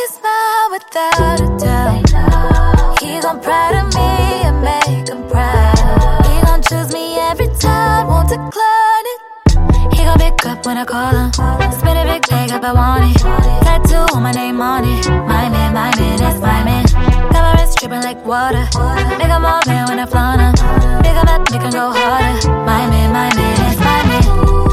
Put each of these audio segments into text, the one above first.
his smile without a doubt. He gon' pride of me and make him proud. He gon' choose me every time, won't decline it. He gon' pick up when I call him. Spin a big bag up, I want it. Tattoo on my name on it. My man, that's my man. Got my wrist dripping like water. Make him all man when I flaunt him. Pick him up, make him go harder. My man, that's my man.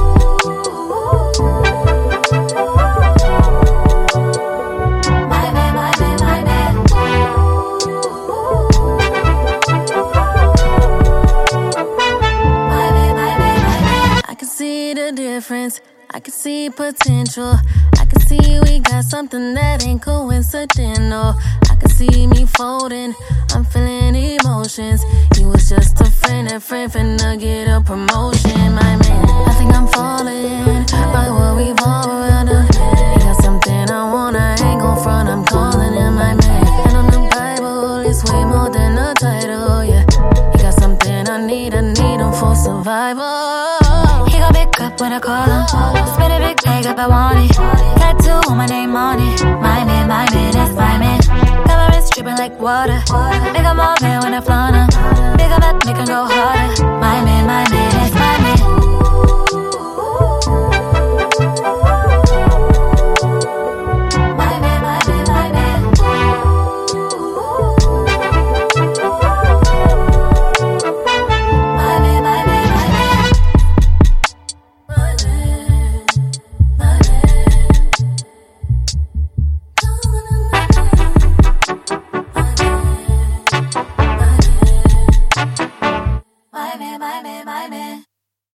I can see potential. I can see we got something that ain't coincidental. I can see me folding. I'm feeling emotions. He was just a friend finna get a promotion. My man, I think I'm falling by what we've all around him. He got something I want, I ain't gon' front. I'm calling him my man. And on the Bible, it's way more than a title, yeah. He got something I need him for survival. He gon' pick up when I call him. Spin a big bag up, I want it. Tattoo on my name on it. My man, that's my man. Got my wrist dripping like water. Make him all man when I flaunt him. Pick him up, make him go harder. My man,